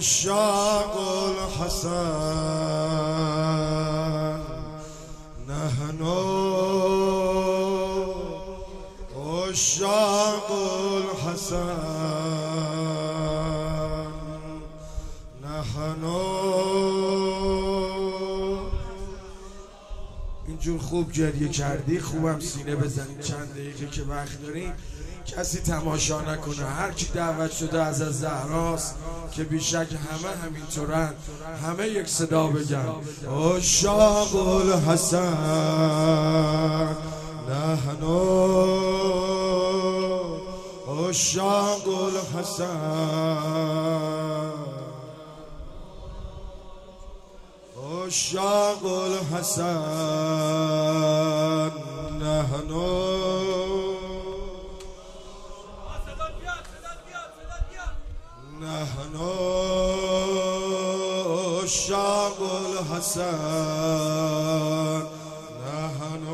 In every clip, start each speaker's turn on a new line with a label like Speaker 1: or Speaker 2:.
Speaker 1: عشاق الحسن نحن عشاق الحسن نحن. اینجور خوب گریه کردی، خوبم سینه بزنید چند دقیقه که وقت داریم. کسی تماشا نکنه، هر کی دعوت شده از زهراست که بیشک همه همینطورن، همه یک صدا بگن عشاق الحسن نحن عشاق الحسن عشاق الحسن نحن نحن عشاق الحسن نحن.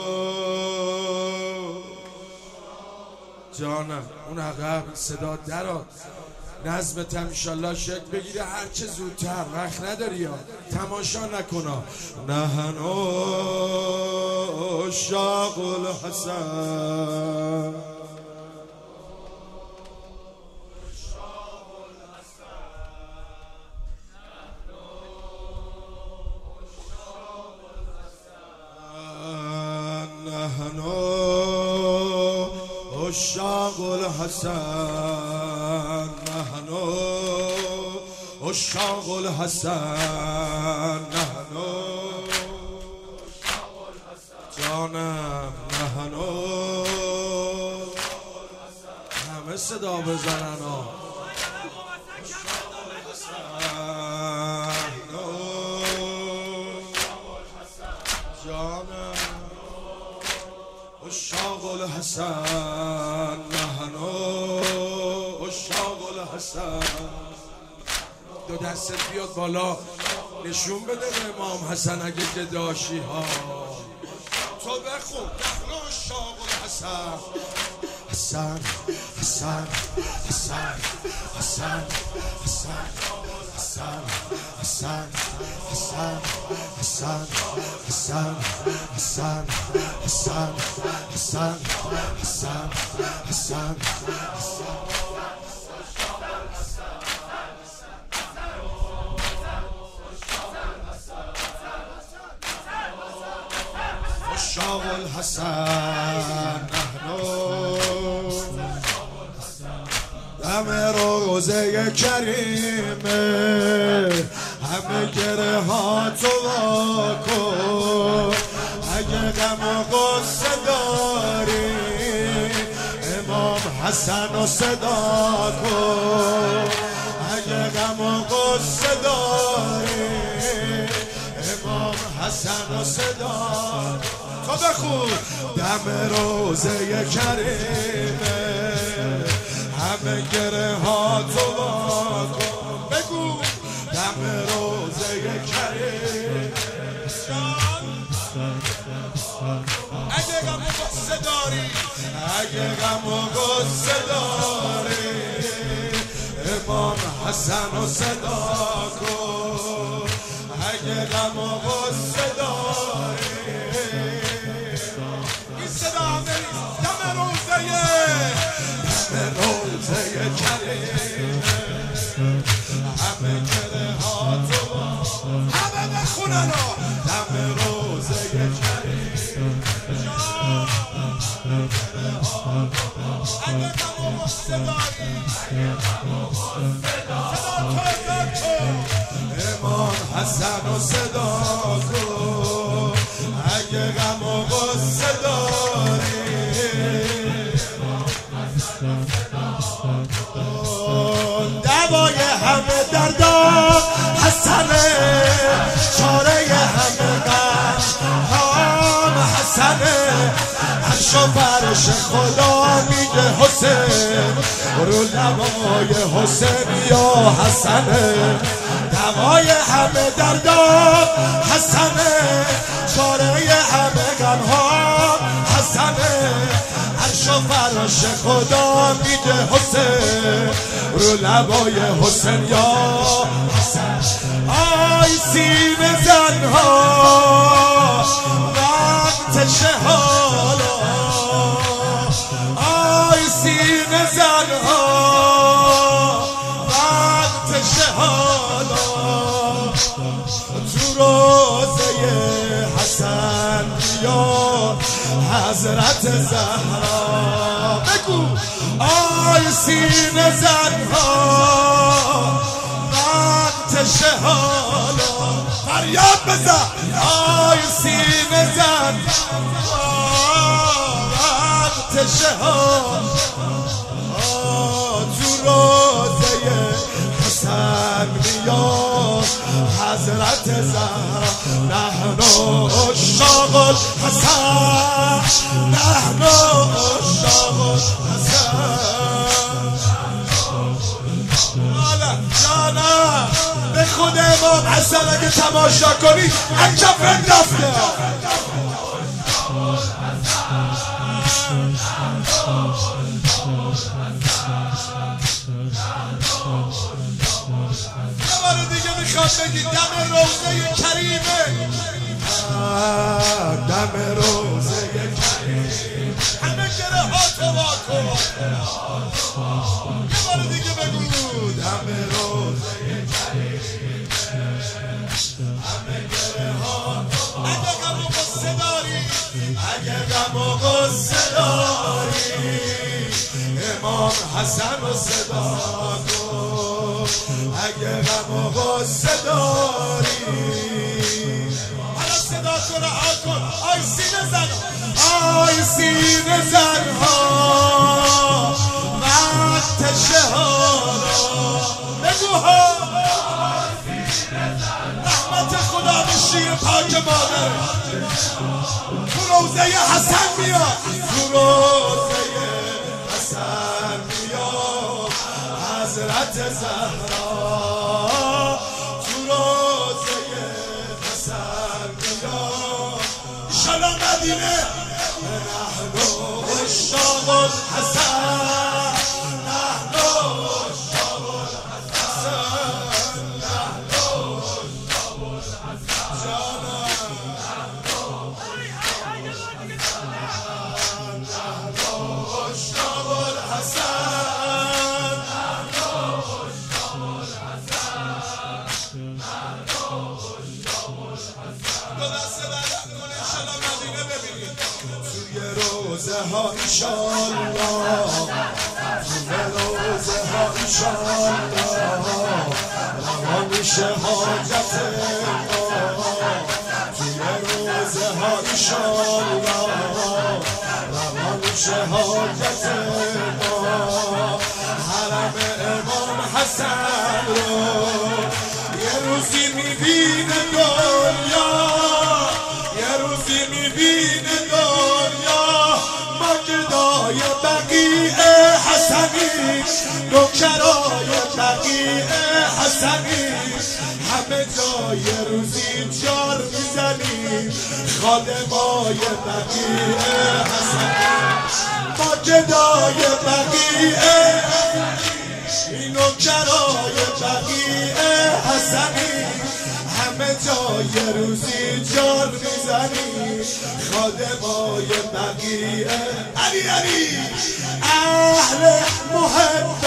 Speaker 1: جانم اون عقب صدا درات، نظمت هم انشالله شکل بگیره هرچه زودتر، وقت نداری یا تماشا نکنا. نحن عشاق الحسن نحن عشاق الحسن نحن عشاق الحسن نحن جانم نحن. همه صدا بزنن جانم عشاق الحسن نحن عشاق الحسن. دو دستت بیاد بالا نشون بده به امام حسن اگه گداشی ها. تو بخون نحن عشاق الحسن حسن حسن حسن حسن حسن حسن حسن حسن حسن حسن حسن حسن حسن حسن حسن عشاق الحسن نحن دم روزه کریمه همه گره ها تو واکن. اگه غم و غصه داری امام حسن رو صدا کن. اگه غم و غصه داری امام حسن رو صدا تو بخون. دم روزه کریمه همه گره ها تو واکن. بگو دم روزه کریم اگه غم و غصه داری اگه غم و غصه داری امام حسن رو صدا کن. اگه غم و غصه داری این صدا هم بریز. دم روزه کریم همه گره ها تو همه بخونن دم روزه کریم اگه غم و غصه داری امام حسن رو صدا کن. اگه غم و غصه داری دوای همه دردان حسنه، چاره همه غم حسنه. عرش و فرش خدا میگه حسین رو لبای حسین یا حسنه. دوای همه دردان حسنه، چاره همه غم ها حسنه. عرش
Speaker 2: عرش و فراش خدا میده حسین رو لبای حسین یا آی سینه زنها وقت شهالا آی سینه زنها وقت شهالا تو روزه حسن یا حضرت زهرا بگو آی سینه زنها وقت شهالا فریاد بزن آی سینه زنها وقت شهالا تو روزه حسن میاد حضرت زهرا نحن عشاق الحسن نحن عشاق الحسن جانا به خود امام حسن اگه تماشا کنی اکف اندافته میخواد بگی دم روزه کریمه دم روزه کریم همه گره ها تو با تو یه بار دیگه بگو دم روزه کریم همه گره ها اگه غم و غصه داری اگه غم و غصه داری امام حسن و صدا کن اگه غم و غصه داری حالا صدا تو رها کن آی سینه زن آی سینه زنها وقت شهادا بگو ها رحمت خدا به شیر پاک مادر تو روزه حسن میاد تو روزه حسن میاد حضرت زهرا تو روزه حسن میاد انشالله مدینه نحن عشاق الحسن نحن عشاق الحسن نحن عشاق الحسن روزه ها انشالله توی روزه ها انشالله رها میشه حاجت ما توی روزه ها انشالله رها میشه حاجت ما حرم امام حسن رو یه روزی میبینه دنیا یه روزی میبینه دنیا ماجدای بقیع حسنی نوکرای بقیع حسنی همه جای روزی جار میزنیم خادمای بقیع حسنی ماجدای بقیع نوکرای بقیع حسنی همه جای روزی جان میزنی خادمای بقیع علی علی اهل محبت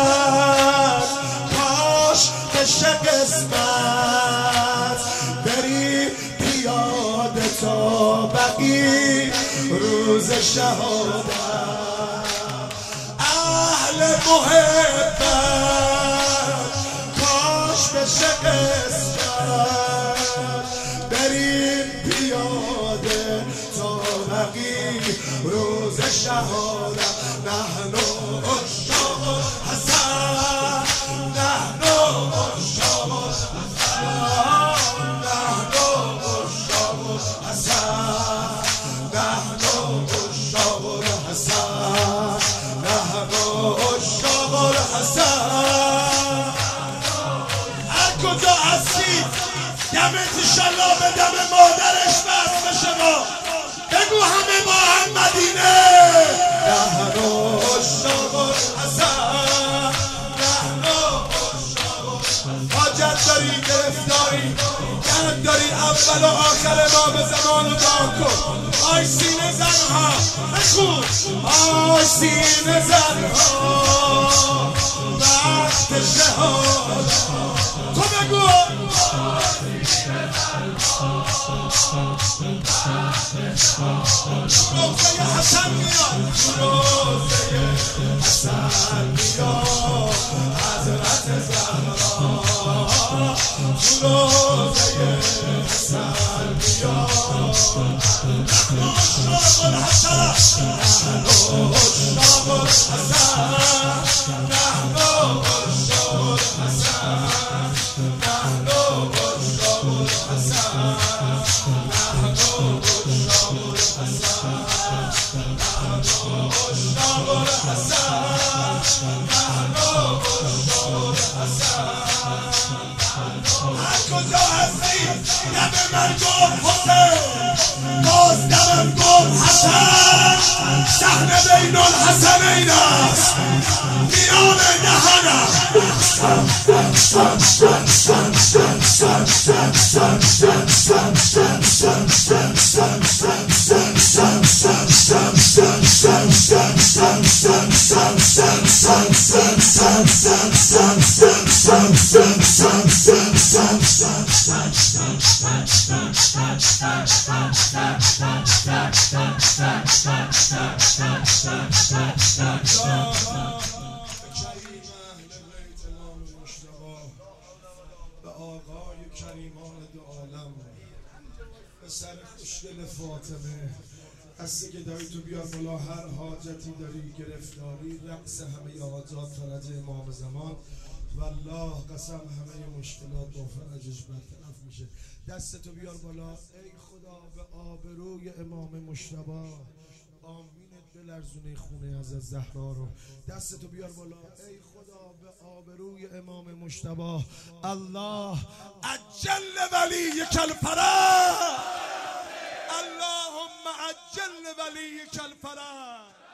Speaker 2: کاش بشه قسمت بری پیاده تا بقیع روز شهادت اهل محبت کاش بشه قسمت بریم پیاده تا بقیع روز شهادت نحن عشاق حسن نحن عشاق حسن نحن عشاق حسن نحن عشاق حسن نحن عشاق حسن هر کجا هستی دمت انشالله به دم مادرش بس بشه ما بگو همه با هم مدینه ها بخون آسین زنها وقت شهاد تو بگو روزه حسن میاد روزه حسن میاد حضرت زهرا روزه حسن میاد عشاق الحسن عشاق الحسن نحن عشاق الحسن نحن عشاق الحسن کجا هستی دم من گفت حسین باز دمم گفت حسن صحنه بین الحسنین است میان دهنم به آقای کریمان دو عالم به سر خوشگل فاطمه هستی که داری تو بیار بالا هر حاجتی داری گرفتاری رقص همه آجات فرج امام زمان والله قسم همه مشکلات با فرجش برطرف میشه دستتو بیار بالا ای خدا به آبروی امام مجتبی آمینت بلرزونه خونه از زهرا رو دستتو بیار بالا ای خدا به آبروی امام مجتبی الله عجل ولیک الفرج اللهم عجل ولیک الفرج